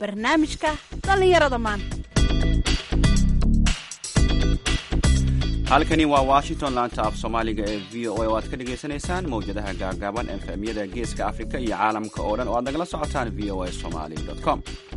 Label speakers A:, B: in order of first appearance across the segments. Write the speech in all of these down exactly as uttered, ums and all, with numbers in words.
A: barnaamijka dhallinyarada maanta.
B: halkani waa washington, laanta af soomaaliga ee v o a oo aad ka dhagaysanaysaan mawjadaha gaagaaban efemyada geeska afrika iyo caalamka oo dhan oo aad nagala socotaan v o a somali com.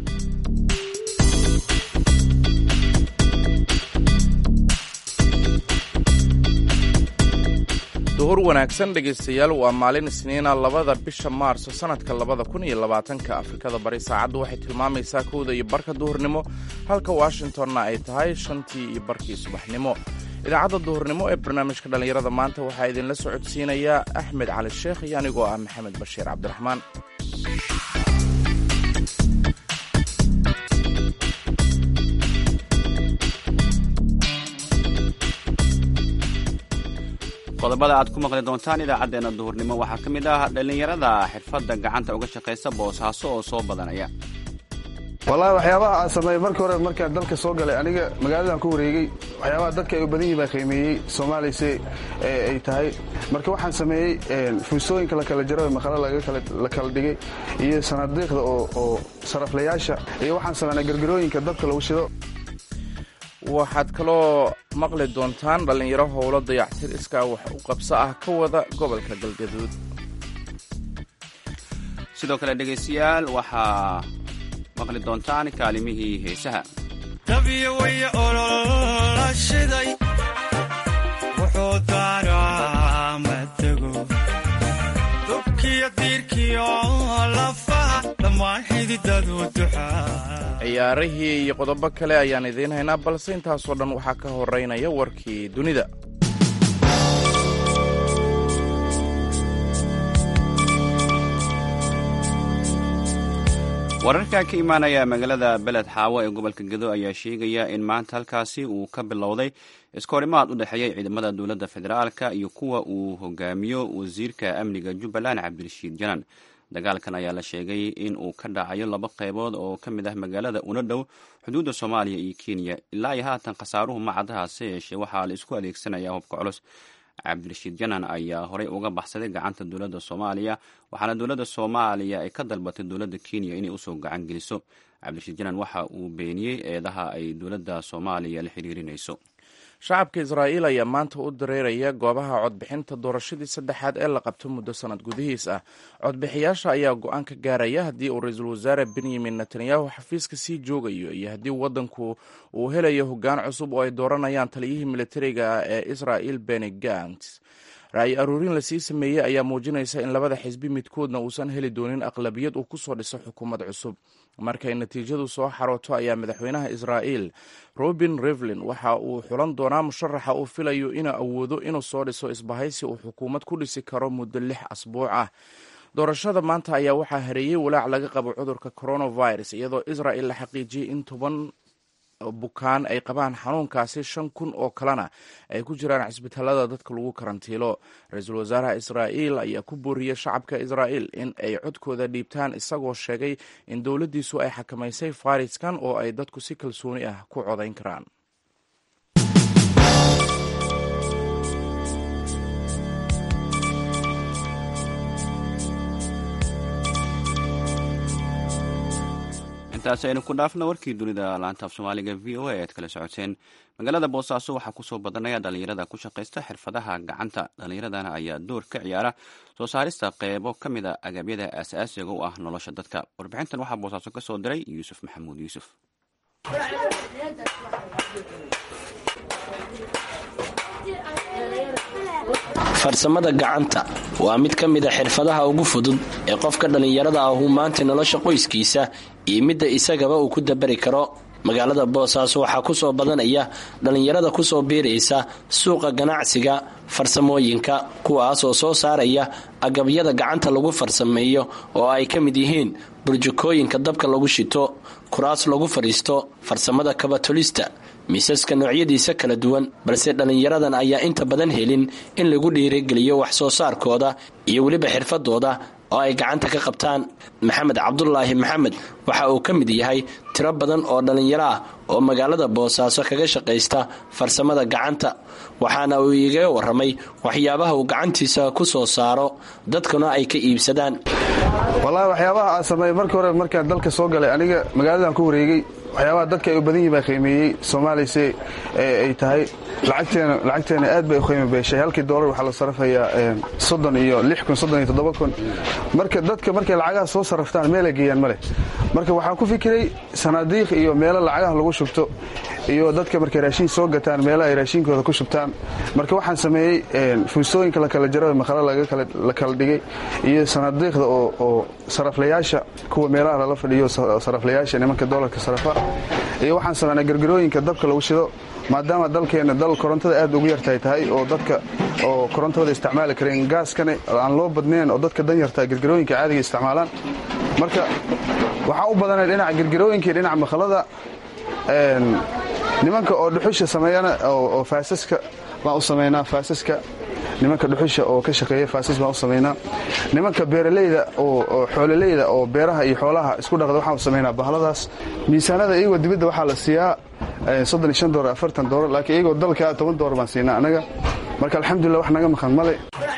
C: duhur wanaagsan dhegaystayaal, waa maalin isniina labada bisha maarso sanadka labada kun iyo labaatanka. afrikada bari saacaddu waxay tilmaamaysaa kowda iyo barka duhurnimo, halka washingtonna ay tahay shantii iyo barkii subaxnimo. idaacadda duhurnimo ee barnaamijka dhallinyarada maanta waxaa idinla socodsiinayaa axmed cali sheekh iyo anigoo ah maxamed bashiir cabdiraxmaan.
B: qodobada aad ku maqli doontaan idaacaddeenna duhurnimo waxaa ka mid ah dhallinyarada xirfadda gacanta uga shaqaysa boosaaso oo soo badanaya.
D: wallaahi waxyaabaha aan sameeyey markii hore markaan dalka soo galay aniga magaaladan ku wareegay waxyaabaha dadka ay u badan yihiin baa qiimeeyey soomaaliyase ay tahay. marka waxaan sameeyey fuusooyinka la kala jaro ee maqala la kala dhigay iyo sanadiiqda oo saraflayaasha iyo waxaan sameynaa gargarooyinka dabka lagu shido.
C: waxaad kaloo maqli doontaan dhallinyaro howlo dayactir iskaa wax u qabso ah ka wada gobolka galgaduud.
B: sidoo kale dhegaystayaal waxaa maqli doontaan kaalimihii heesaha.
E: dabiyo waya olola shiday wuxuu daaraa matego dubkiyo diirkiyo lafaha dhammaan xididadu duxaa.
C: ciyaarihii iyo qodobo kale ayaan idiin haynaa, balse intaasoo dhan waxaa ka horeynaya warkii dunida.
B: wararka ka imaanaya magaalada beled xaawo ee gobolka gedo ayaa sheegaya in maanta halkaasi uu ka bilowday iskoorimaad u dhexeeyay ciidamada dowladda federaalka iyo kuwa uu hogaamiyo wasiirka amniga jubbaland cabdirashiid janan. dagaalkan ayaa la sheegay in uu ka dhacayo laba qaybood oo ka mid ah magaalada una dhow xuduudda soomaaliya iyo kenya. ilaa iyo haatan khasaaruhu macadahaase yeeshee waxaa la isku adeegsanayaa hubka culus. cabdirashiid janan ayaa horey uga baxsaday gacanta dowladda soomaaliya, waxaana dowladda soomaaliya ay ka dalbatay dowladda kenya inay usoo gacan geliso. cabdirashiid janan waxa uu beeniyey eedaha ay dowladda soomaaliya la xiriirinayso.
C: shacabka israa'iil ayaa maanta u dareeraya goobaha codbixinta doorashadii saddexaad ee la qabto muddo sanad gudihiis ah. codbixiyaasha ayaa go-aan ka gaaraya haddii uu ra-iisul wasaare benyamin netanyahu xafiiska sii joogayo iyo haddii waddanku uu helayo hoggaan cusub oo ay dooranayaan taliyihii militariga ah ee israa'iil beni gantz. ra'yi aruurin lasii sameeyey ayaa muujinaysa in labada xisbi midkoodna uusan heli doonin aqlabiyad uu ku soo dhiso xukuumad cusub. markay natiijadu soo xarooto ayaa madaxweynaha israa'iil robin rivlin waxa uu xulan doonaa musharaxa uu filayo inuu awoodo inuu soo dhiso isbahaysi uu xukuumad ku dhisi karo muddo lix asbuuc ah. doorashada maanta ayaa waxaa hareeyey walaac laga qabo cudurka coronavirus, iyadoo israa'il la xaqiijiyey in toban bukaan ay qabaan xanuunkaasi, shan kun oo kalena ay ku jiraan cisbitaalada dadka lagu karantiilo. ra-iisul wasaaraha israa'iil ayaa ku booriyey shacabka israa'iil in ay codkooda dhiibtaan, isagoo sheegay in dowladdiisu ay xakamaysay fayraskan oo ay dadku si kalsooni ah ku codayn karaan.
B: intaasi aynu ku dhaafna warkii dunida laanta af soomaaliga v o a ead kala socoteen. magaalada boosaaso waxaa kusoo badanaya dhallinyarada ku shaqaysta xirfadaha gacanta. dhallinyaradana ayaa door ka ciyaara soo saarista qeybo ka mid a agabyada aasaasiga u ah nolosha dadka. warbixintan waxaa boosaaso ka soo diray yuusuf maxamuud yuusuf.
F: farsamada gacanta waa mid ka mid a xirfadaha ugu fudud ee qofka dhallinyarada ah uu maanta nolosha qoyskiisa iyo midda isagaba uu ku dabari karo. magaalada boosaaso waxaa ku soo badanaya dhallinyarada ku soo biiraysa suuqa ganacsiga farsamooyinka, kuwaas oo soo saaraya agabyada gacanta lagu farsameeyo oo ay ka mid yihiin burjukooyinka dabka lagu shito, kuraas lagu fadhiisto, farsamada kabatolista, miisaska noocyadiisa kala duwan. balse dhallinyaradan ayaa inta badan helin in lagu dhiirigeliyo wax soo saarkooda iyo weliba xirfadooda oo ay gacanta ka qabtaan. maxamed cabdulaahi maxamed waxa uu ka mid yahay tiro badan oo dhallinyaro ah oo magaalada boosaaso kaga shaqaysta farsamada gacanta, waxaana uu igaga waramay waxyaabaha uu gacantiisa ku soo saaro dadkuna ay ka iibsadaan.
D: wallaahi waxyaabaha aan sameeyey markii hore markaan dalka soo galay aniga magaaladan ku wareegay waxyaabaha dadka ay u badan yihiin baa qiimeeyey soomaaliyase ay tahay lacagteena lacagteena aad bay u qiimo beeshay halkii doolar waxaa la sarafayaa soddon iyo lix kun soddon iyo toddoba kun marka dadka markay lacagaha soo saraftaan meel ay geeyaan male marka waxaan ku fikiray sanaadiiq iyo meelo lacagaha lagu shubto iyo dadka markay raashin soo gataan meelaha ay raashinkooda ku shubtaan marka waxaan sameeyey fuusooyinka la kala jaro maqala la kala dhigay iyo sanaadiiqda oo saraflayaasha kuwa meelaha lala fadhiyo saraflayaasha nimanka doolarka sarafa iyo waxaan sameynaa gargarooyinka dabka lagu shido maadaama dalkeena dal korontada aad ugu yartahay tahay oo dadka oo korontooda isticmaali kareen gaaskana aan loo badnayn oo dadka dan yartaa gargarooyinka caadiga isticmaalaan marka waxaa u badanay dhinaca gargarooyinka iyo dhinaca maqalada nimanka oo dhuxusha sameeyana oo faasaska baan u sameynaa faasaska nimanka dhuxusha oo ka shaqeeya faasas baan u sameynaa nimanka beeraleyda oo xoololeyda oo beeraha iyo xoolaha isku dhaqda waxaan u sameynaa bahladaas miisaanada iyagoo dibadda waxaa la siiyaa soddon iyo shan doolar afartan doolar laakiin iyagoo dalka toban doolar baan siinaa anaga marka alxamdulillah wax naga maqan male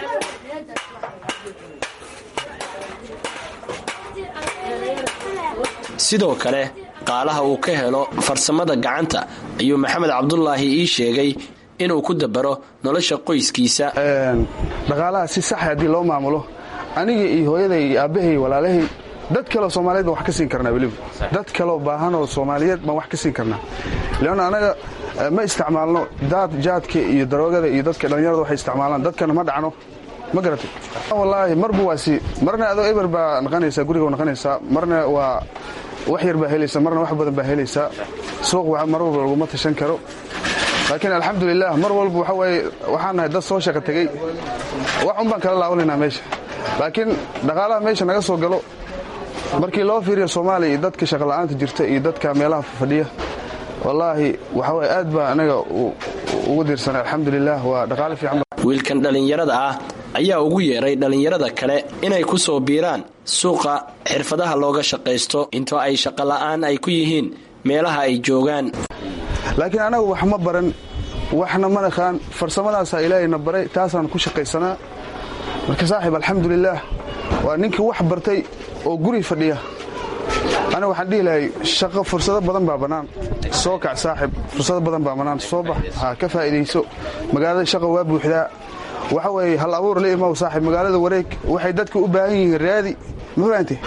F: sidoo kale qaalaha uu ka helo farsamada gacanta ayuu maxamed cabdulaahi ii sheegay inuu ku dabaro nolosha qoyskiisa
D: dhaqaalaha si sax haddii loo maamulo aniga iyo hooyaday iyo aabbahay iyo walaalahay dad kaleo soomaaliyeed baan wax ka siin karnaa weliba dad kaleo baahanoo soomaaliyeed baan wax ka siin karnaa leanna anaga ma isticmaalno daad jaadka iyo daroogada iyo dadka dhallinyarada waxay isticmaalaan dadkana ma dhacno ma garatay wallaahi marba waa si marna adoo eber baa naqanaysaa guriga naqanaysaa marna waa wax yar baa helaysaa marna wax badan baa helaysaa suuq mar walba laguma tashan karo laakiin alxamdulilah mar walba waxa waaye waxaan nahay dad soo shaqo tegey wax un baan kala laawanaynaa meesha laakiin dhaqaalaha meesha naga soo galo markii loo fiiriyo soomaaliya iyo dadka shaqola'aanta jirta iyo dadka meelaha fadhiya wallaahi waxa waaye aad baa anaga ugu diirsanay alxamdulilah waa dhaqaale fiican
F: wiilkan dhallinyarada ah ayaa ugu yeeray dhallinyarada kale inay ku soo biiraan suuqa xirfadaha looga shaqaysto intoo ay shaqola'aan ay ku yihiin meelaha ay joogaan
D: laakiin anagu wax ma baran waxna ma naqaan farsamadaasaa ilaahayna baray taasaan ku shaqaysanaa marka saaxiib alxamdulilaah waa ninkii wax bartay oo guri fadhiya aniga waxaan dhihi lahay shaqo fursado badan baa bannaan soo kac saaxiib fursado badan baa bannaan soo bax ha ka faa'iidayso magaalada shaqa waa buuxdaa waxa weeye hal abuur la imaw saaxiib magaalada wareeg waxay dadka u baahan yihiin raadi ma fahamtay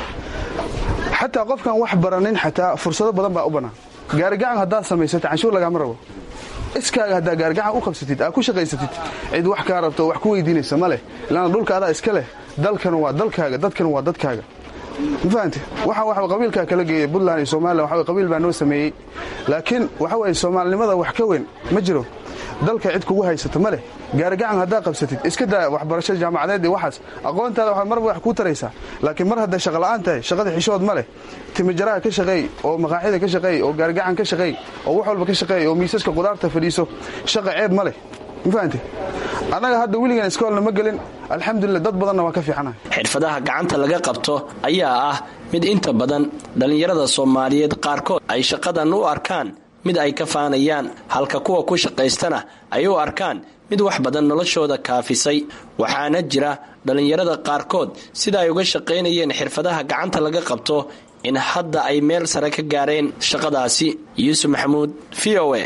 D: xataa qofkan wax baranin xataa fursado badan baa u bannaan gaarigacan haddaad samaysatid canshuur lagaama rabo iskaaga haddaa gaarigacan u qabsatid aad ku shaqaysatid cid wax kaa rabto wax ku weydiinaysa ma leh ilaana dhulka adaa iska leh dalkana waa dalkaaga dadkana waa dadkaaga ma fahamte waxaan waxa qabiilkaa kala geeyay puntland iyo somalilan waxa qabiil baa noo sameeyey laakiin waxa weeye soomaalinimada wax ka weyn ma jiro dalka cid kugu haysata ma leh gaarigacan haddaa qabsatid iska daa waxbarasho jaamacadeed iyo waxaas aqoontaada waxaad marba wax kuu taraysaa laakiin mar hadday shaqola'aan tahay shaqada xishood ma leh timijaraha ka shaqeey oo maqaaxida ka shaqeey oo gaarigacan ka shaqeey oo wax walba ka shaqeey oo miisaska qudaarta fadhiiso shaqa ceeb ma leh ma fahamte annaga hadda weligan iskoolna ma gelin alxamdulilah dad badanna waa ka fiicanahay
F: xirfadaha gacanta laga qabto ayaa ah mid inta badan dhallinyarada soomaaliyeed qaarkood ay shaqadan u arkaan mid ay ka faanayaan halka kuwa ku shaqaystana ay u arkaan mid wax badan noloshooda kaafisay waxaana jira dhallinyarada qaarkood sida ay uga shaqaynayeen xirfadaha gacanta laga qabto in hadda ay meel sare ka gaareen shaqadaasi yuusuf maxamuud v o a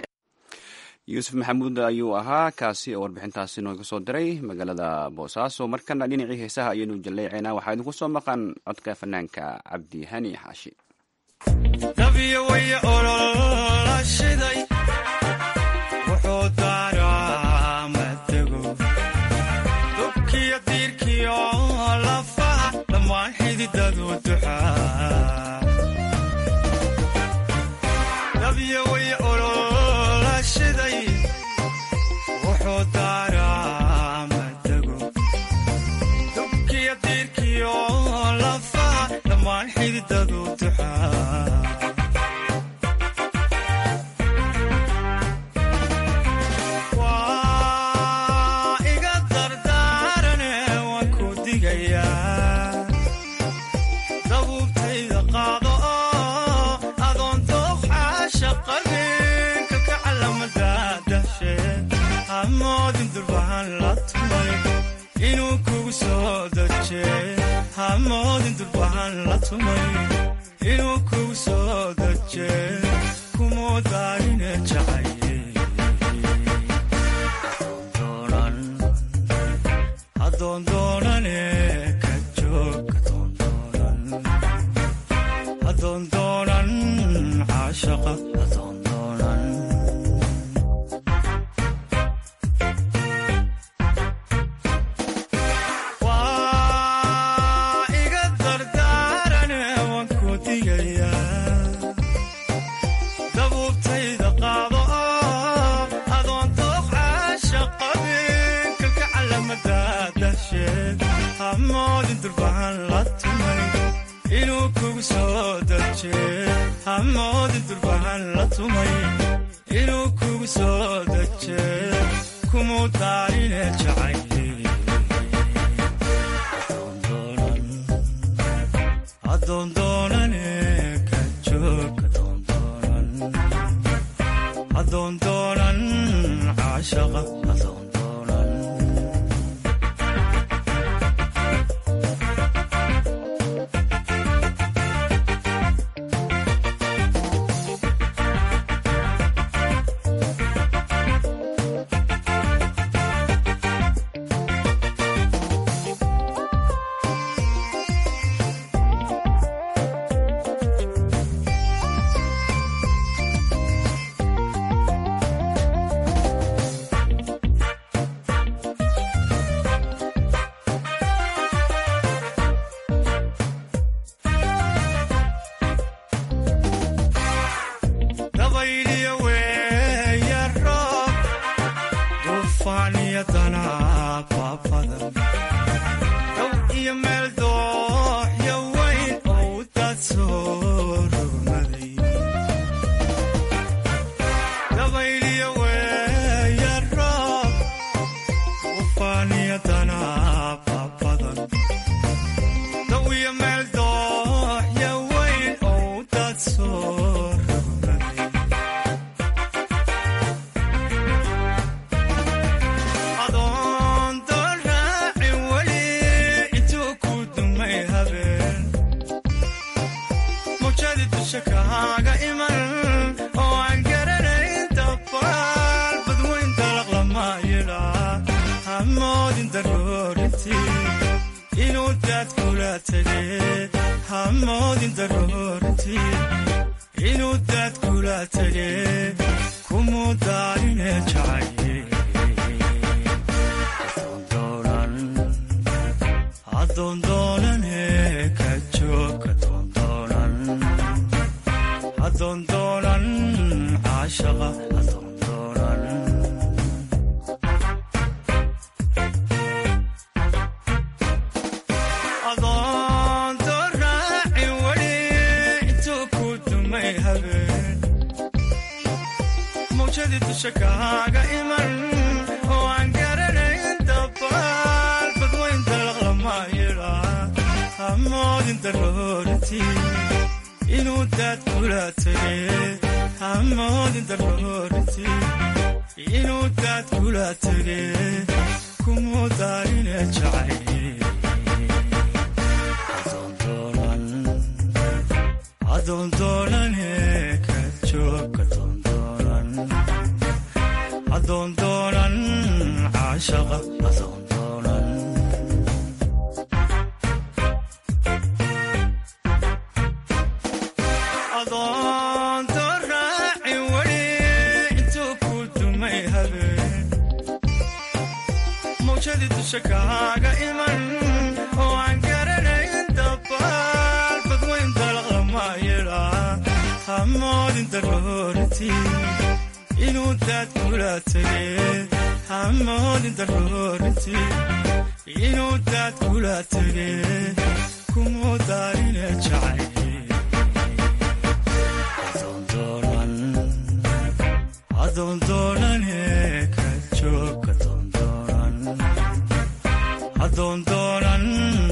B: yuusuf maxamuud ayuu ahaa kaasi oo warbixintaasi nooga soo diray magaalada boosaaso markana dhinacii heesaha ayaynu jalleecaynaa waxaa idinku soo maqan codka fanaanka cabdi hani xaashi
E: inuu kugu soo daje hamoodin durbahan la tumay inuu kugu soo dajee kumuu daarine jacaye adoondoonane ka joog adoondoonan caashaqa adoondoonan waa iga dardaarane waan ku digayaa dabuubtayda qaado oo adoon dooq caashaqabin kalka calamadadasheed hamoodin durbahan la tumay inuu kugu soo dajee hamoodin durbahan la tumay inuu kugu soo dajee kumuu daarine jacaye adoondoonane ka joog adoondoonan caashaqa adoondoonan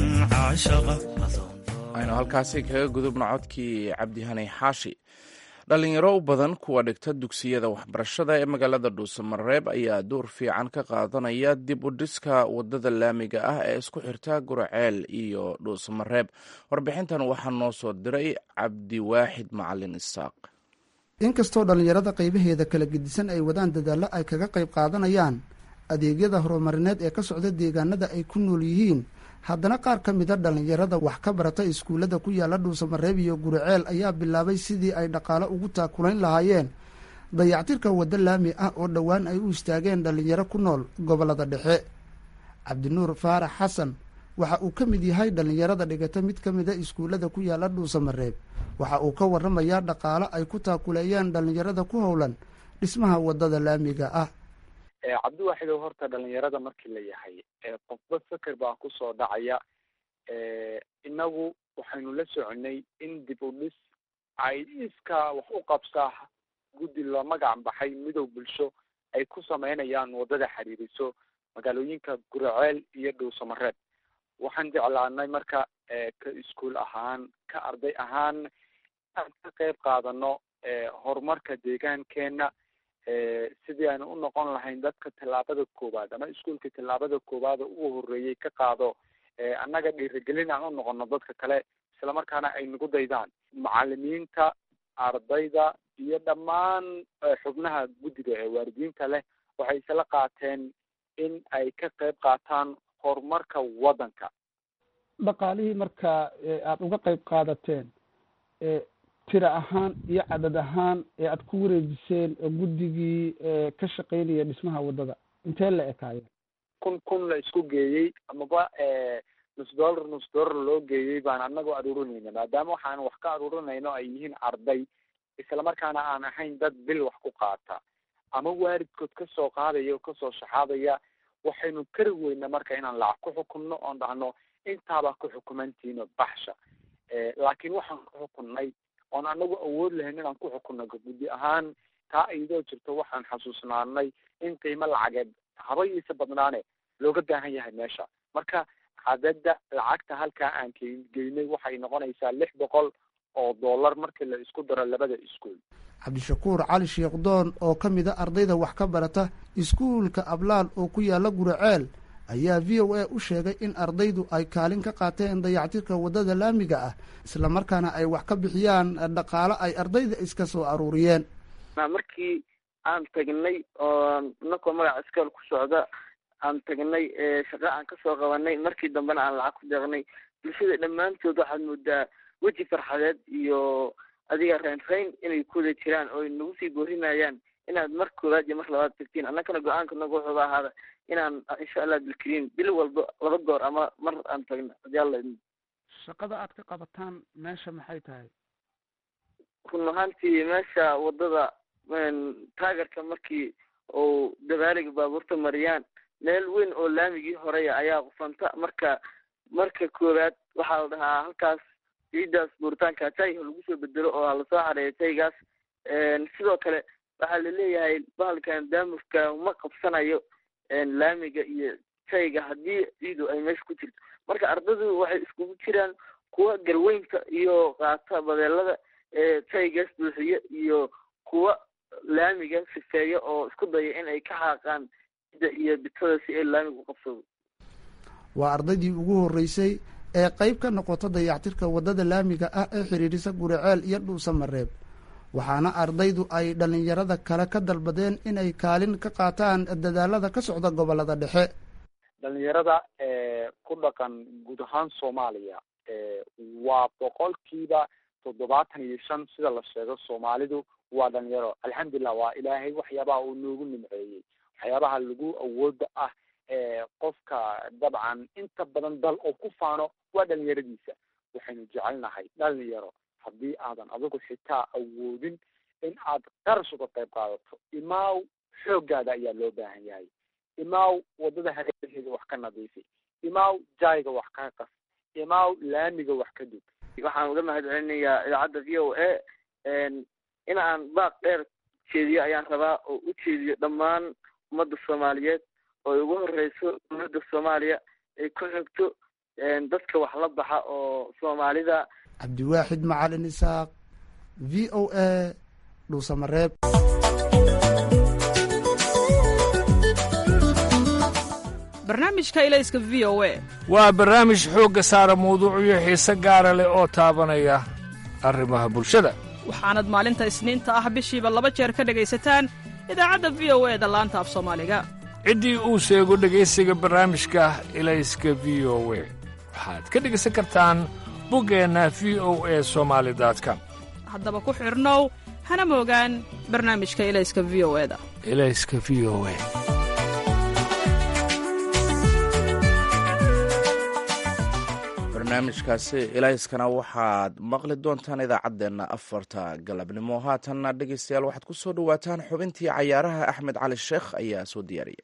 C: aynu halkaasi kaga gudubno codkii cabdihanay xaashi dhalinyaro u badan kuwa dhigta dugsiyada waxbarashada ee magaalada dhuusamareeb ayaa door fiican ka qaadanaya dib u dhiska wadada laamiga ah ee isku xirta guraceel iyo dhuusamareeb. warbixintan waxaa noo soo diray cabdiwaaxid macalin isaaq.
G: inkastoo dhallinyarada qaybaheeda kala gedisan ay wadaan dadaallo ay kaga qayb qaadanayaan adeegyada horumarineed ee ka socda deegaanada ay ku nool yihiin, haddana qaar ka mida dhallinyarada wax ka barata iskuullada ku yaala dhuusamareeb iyo guriceel ayaa bilaabay sidii ay dhaqaalo ugu taakulayn lahaayeen dayactirka waddo laami ah oo dhowaan ay u istaageen dhallinyaro ku nool gobollada dhexe. cabdinuur faarax xasan waxa uu ka mid yahay dhallinyarada dhigata mid ka mida iskuullada ku yaala dhuusamareeb. waxa uu ka warramayaa dhaqaalo ay ku taakuleeyaan dhallinyarada ku howlan dhismaha waddada laamiga ah.
H: cabdiwaaxidow, horta dhalinyarada markii la yahay qofba feker baa kusoo dhacaya. inagu waxaynu la soconay in dib u dhis ay iska wax u qabsaa guddi la magac baxay midow bulsho ay ku sameynayaan waddada xiriiriso magaalooyinka guraceel iyo dhuusamareeb. waxaan jeclaanay marka ka iskuul ahaan ka arday ahaan aan ka qayb qaadano horumarka deegaankeena, sidii aanu u noqon lahayn dadka tallaabada koowaad ama iskuolka tallaabada koowaada ugu horeeyey ka qaado, annaga dhiirigelin aan u noqono dadka kale, islamarkaana ay nagu daydaan. macalimiinta, ardayda iyo dhammaan xubnaha guddiga ee waalidiinta leh waxay isla qaateen in ay ka qayb qaataan horumarka waddanka.
I: dhaqaalihii marka aada uga qayb qaadateen tira ahaan iyo cadad ahaan ee aada ku wareejiseen guddigii ka shaqeynaya dhismaha waddada intee la ekaayeen?
H: kun kun la isku geeyey amaba nus dollar nus dollar loo geeyey baan anagoo aruurinayna, maadaama waxaan wax ka aruurinayno ay yihiin arday, islamarkaana aan ahayn dad bil wax ku qaata ama waalidkood kasoo qaadaya oo kasoo shaxaadaya. waxaynu kari weyna marka inaan lacag ku xukumno oon dhahno intaabaa ku xukumantiino baxsha, laakiin waxaan ku xukunnay oon anagu awood lahayn inaan ku xukunno guddi ahaan. taa iyadoo jirto waxaan xasuusnaanay in qiimo lacageed habaydiisa badnaane looga baahan yahay meesha. marka cadada lacagta halkaa aan geynay waxay noqonaysaa lix boqol oo dollar markii la isku daro labada iskuol.
G: cabdishakuur cali sheekdoon oo ka mid a ardayda wax ka barata iskuulka ablaal oo ku yaala guraceel ayaa v o a u sheegay in ardaydu ay kaalin ka qaateen dayactirka waddada laamiga ah, islamarkaana ay wax ka bixiyaan dhaqaalo ay ardayda iska soo aruuriyeen.
J: markii aan tagnay oo nakoo magaca iskool ku socda aan tagnay shaqa aan kasoo qabanay, markii dambena aan lacag ku deeqnay, bulshada dhammaantood waxaad moodaa weji farxadeed iyo adiga rayn rayn inay kuwada jiraan oo nagu sii boorinayaan inaad mar koowaad iyo mar labaad tagtiin. annagana go-aanka nagu wuxuuba ahaada inaan insha allah bilkariin bil walba laba goor ama mar aan tagno hadii alla idmo.
I: shaqada aad ka qabataan meesha maxay tahay?
J: run ahaantii meesha waddada taageerka markii uu dabaaliga baabuurta mariyaan meel weyn oo laamigii horeya ayaa qufanta. marka marka koowaad waxaa la dhahaa halkaas ciidaas buuritaanka tayga lagu soo bedelo oo lasoo xareeyo taygaas. sidoo kale waxaa laleeyahay bahalkan daamurka ma qabsanayo laamiga iyo tayga haddii ciidu ay meesha ku jirto. marka ardaydu waxay iskugu jiraan kuwa garweynta iyo qaata badeelada taygaas buuxiya iyo kuwa laamiga sifeeya oo isku daya in ay ka xaaqaan ciidda iyo bitada si ay laamiga u qabsado.
G: waa ardaydii ugu horreysay ee qayb ka noqota dayactirka waddada laamiga ah ee xidhiidhisa guraceel iyo dhuusamareeb, waxaana ardaydu ay dhallinyarada kale ka dalbadeen inay kaalin ka qaataan dadaalada ka socda gobollada dhexe.
H: dhalinyarada ku dhaqan guud ahaan soomaaliya waa boqolkiiba toddobaatan iyo shan sida la sheego. soomaalidu waa dhalinyaro, alxamdulilah, waa ilaahay waxyaabaha uu noogu nimceeyey, waxyaabaha lagu awooda ah qofka dabcan inta badan dal oo ku faano waa dhalinyaradiisa. waxaynu jecelnahay dhalinyaro haddii aadan adigu xitaa awoodin in aad qarash uga qayb qaadato, imaaw xooggaada ayaa loo baahan yahay. imaaw waddada hareeraheeda wax ka nadiifi, imaaw jaayga wax ka qas, imaaw laamiga wax ka dug.
J: waxaan uga mahad celinayaa idaacadda v o a in aan baaq dheer jeediyo ayaan rabaa oo u jeediyo dhammaan ummadda soomaaliyeed oo ugu horeyso dowladda soomaaliya ay ku xigto dadka wax la baxa oo soomaalida.
G: cabdiwaaxid macalin isaaq, v o a, dhuusamareeb.
K: barnaamijka ilayska v o a
L: waa barnaamij xoogga saara mawduucyo xiise gaara leh oo taabanaya arrimaha bulshada.
K: waxaanad maalinta isniinta ah bishiiba laba jeer ka dhegaysataan idaacadda v o e da laanta af soomaaliga.
L: ciddii uu sheego dhegaysiga barnaamijka ilayska v o a waxaad ka dhegaysan kartaan buggeenna v o e somaali com.
K: haddaba ku xidhnow hana moogaan barnaamijka ilayska v o e da.
L: ilayska v o e
C: barnaamijkaasi ilayskana waxaad maqli doontaan idaacaddeenna afarta galabnimo. haatanna dhegaystayaal waxaad ku soo dhowaataan xubintii cayaaraha. axmed cali sheekh ayaa soo diyaariya.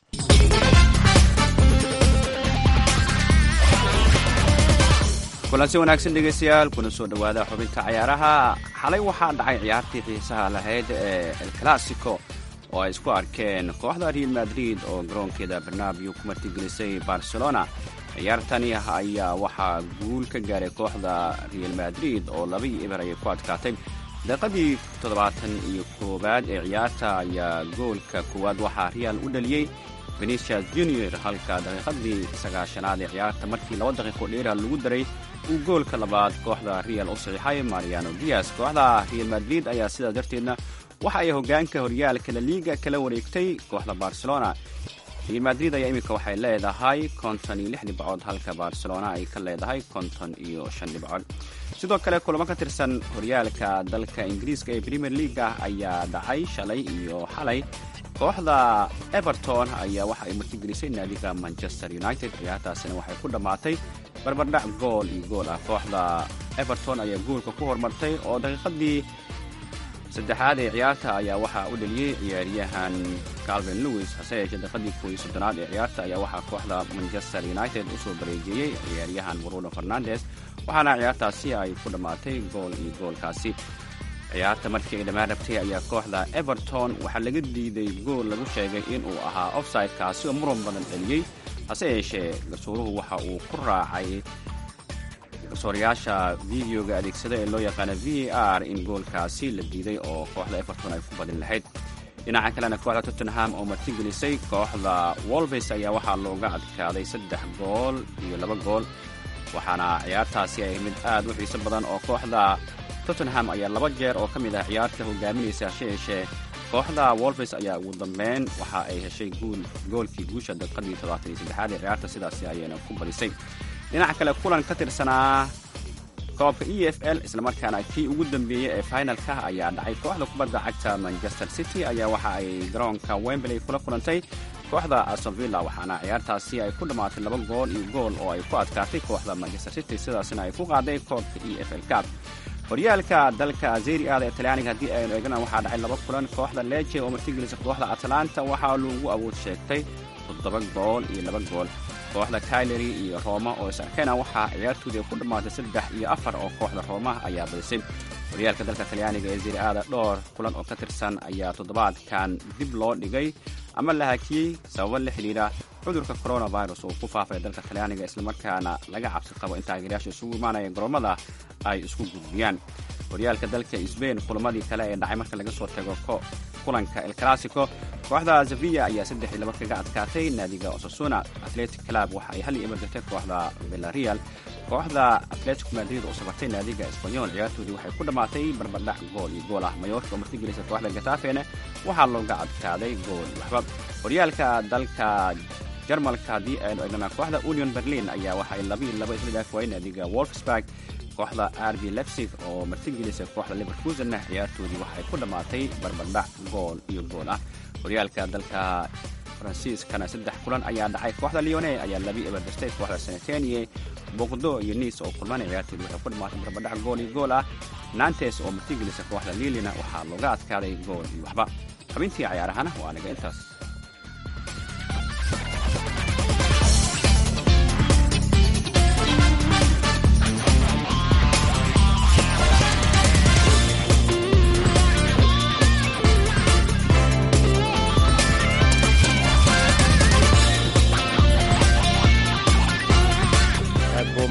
B: kulansi wanaagsan dhegaystayaal, kuna soo dhowaada xubinta cayaaraha. xalay waxaa dhacay ciyaartii xiisaha lahayd ee el clasico oo ay isku arkeen kooxda real madrid oo garoonkeeda bernabeu ku martigelisay barcelona. ciyaartani ayaa waxaa guul ka gaaray kooxda real madrid oo labaiyo eber ayay ku adkaatay. daqiiqadii toddobaatan iyo koowaad ee ciyaarta ayaa goolka koowaad waxaa real u dhaliyey venetius junior, halka daqiiqadii sagaashanaad ee ciyaarta markii laba daqiiqo dheeraha lagu daray uu goolka labaad kooxda real u saxiixay mariano dias. kooxda real madrid ayaa sidaas darteedna waxa ay hoggaanka horyaalka la liiga kala wareegtay kooxda barcelona. real madrid ayaa iminka waxay leedahay konton iyo lix dhibcood, halka barcelona ay ka leedahay konton iyo shan dhibcood. sidoo kale kulamo ka tirsan horyaalka dalka ingiriiska ee premier leaga ayaa dhacay shalay iyo xalay. kooxda everton ayaa waxa ay martigelisay naadiga manchester united. ciyaartaasina waxay ku dhammaatay barbardhac gool iyo gool ah. kooxda everton ayaa goolka ku hormartay oo daqiiqadii saddexaad ee ciyaarta ayaa waxaa u dhaliyey ciyaaryahan calvin lewis. hase yeeshee daqiiqadii koob iyo soddonaad ee ciyaarta ayaa waxaa kooxda manchester united usoo bareejeeyey ciyaaryahan bruno fernandes, waxaana ciyaartaasi ay ku dhammaatay gool iyo goolkaasi. ciyaarta markii ay dhammaan rabtay ayaa kooxda everton waxaa laga diiday gool lagu sheegay inuu ahaa offside-kaasi oo muran badan dhaliyey. hase yeeshee garsooruhu waxa uu ku raacay garsoorayaasha videoga adeegsada ee loo yaqaana v a r in goolkaasi la diiday oo kooxda everton ay ku badin lahayd. dhinaca kalena kooxda tottenham oo martigelisay kooxda wolves ayaa waxaa looga adkaaday saddex gool iyo laba gool, waxaana ciyaartaasi ay mid aad u xiiso badan oo kooxda tottenham ayaa laba jeer oo ka mid ah ciyaarta hogaaminaysa. hase yeeshee kooxda wolves ayaa ugu dambeyn waxa ay heshay goolkii guusha daqiiqadii toddobaatan iyo saddexaad ee ciyaarta, sidaasi ayayna ku badisay. dhinaca kale kulan ka tirsanaa koobka e f l islamarkaana kii ugu dambeeyey ee finalka ayaa dhacay. kooxda kubadda cagta manchester city ayaa waxa ay garoonka wembley kula kulantay kooxda aston villa, waxaana ciyaartaasi ay ku dhammaatay laba gool iyo gool oo ay ku adkaatay kooxda manchester city, sidaasina ay ku qaaday koobka e f l cup. horyaalka dalka serie a ee talyaaniga haddii aynu eegana waxaa dhacay laba kulan. kooxda leche oo martigelisa kooxda atlanta waxaa lagu awood sheegtay toddoba gool iyo laba gool. kooxda Cagliari iyo Roma oo is arkayna waxaa ciyaartoodii ku dhammaatay saddex iyo afar oo kooxda Roma ayaa badisay. horyaalka dalka talyaaniga ee Serie A dhowr kulan oo ka tirsan ayaa toddobaadkan dib loo dhigay ama la hakiyey sababo la xiriira cudurka coronavirus oo ku faafay dalka talyaaniga, islamarkaana laga cabsi qabo in taageerayaasha isugu imaanaya garoomada ay isku gudbiyaan. horyaalka dalka Spain kulamadii kale ee dhacay marka laga soo tago kulanka El Clasico, kooxda Sevilla ayaa saddex iyo laba kaga adkaatay naadiga Osasuna. Athletic Club waxa ay hal iyo eber gatay kooxda Villarreal. kooxda Atletico Madrid oo sabartay naadiga Espanyol ciyaartoodii waxay ku dhammaatay barbardhac gool iyo gool ah. Mallorca oo martigelisa kooxda Getafe waxaa looga adkaaday gool waxba. horyaalka dalka Jarmalka haddii aynu eegna kooxda Union Berlin ayaa waxay laba iyo laba isla dhaafayeen naadiga Wolfsburg. kooxda R B Leipzig oo martigelisa kooxda Leverkusen ciyaartoodii waxay ku dhammaatay barbardhac gool iyo gool ah. horyaalka dalka Faransiiskana saddex kulan ayaa dhacay. kooxda Lyon ayaa laba iyo eber dirtay kooxda Saint-Etienne. Bordeaux iyo Nice oo kulmaan ciyaartoodii waxay ku dhammaatay barbardhac gool iyo gool ah. Nantes oo martigelisa kooxda Lille waxaa looga adkaaday gool iyo waxba. xubintii ciyaarahana waa aniga intaas.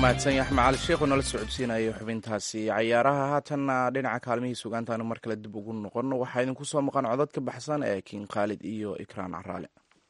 C: mahadsan axmed cali sheekh oo nala socodsiinayo xubintaasi cayaaraha. haatanna dhinaca kaalmihii sugaantaanu mar kale dib ugu noqono. waxaa idinku soo maqan codad ka baxsan ee kiin khaalid iyo ikraan caraale.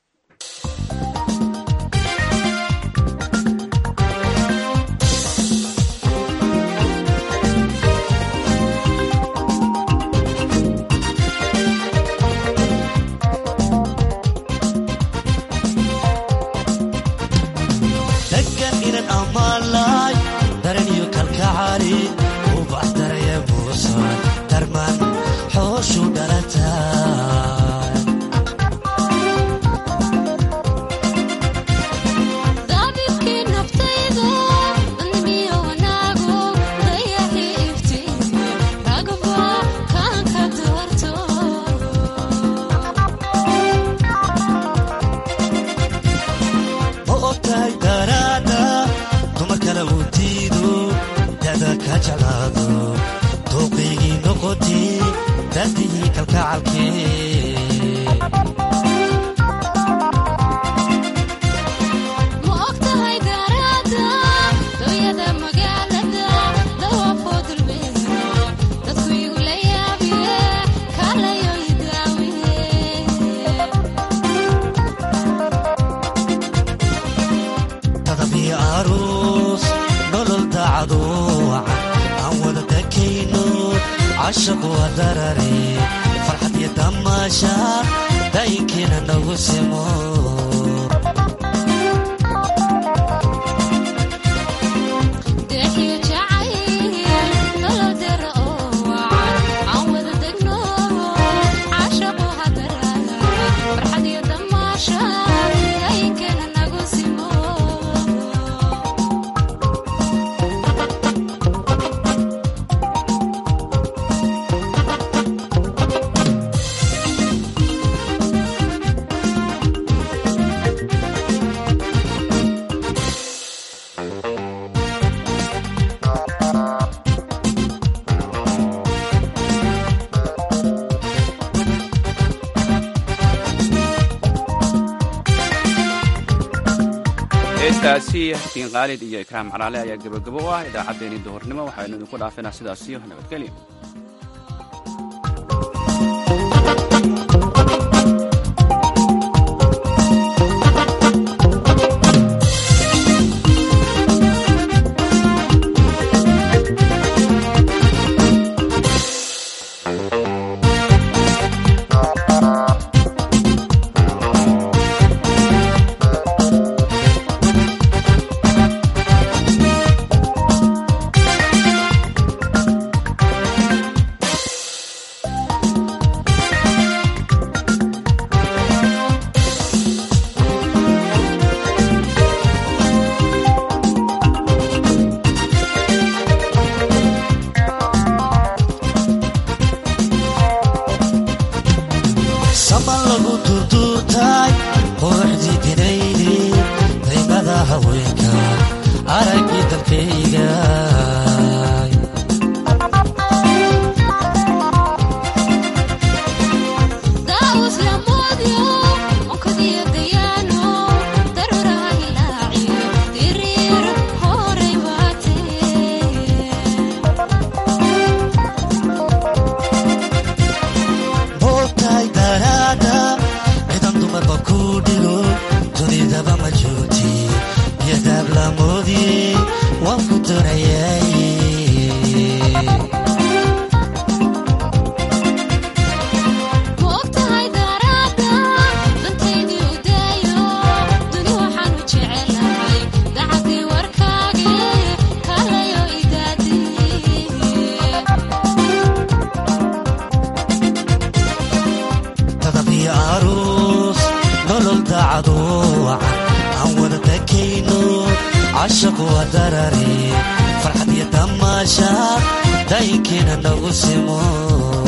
B: heestaasi kiin khaalid iyo ikraam caraale ayaa gebagabo u ah idaacaddeenii duhurnimo. waxaynu idinku dhaafinaa sidaas iyo nabadgelyo.
M: farxad iyo damaasha daynkina nagu simo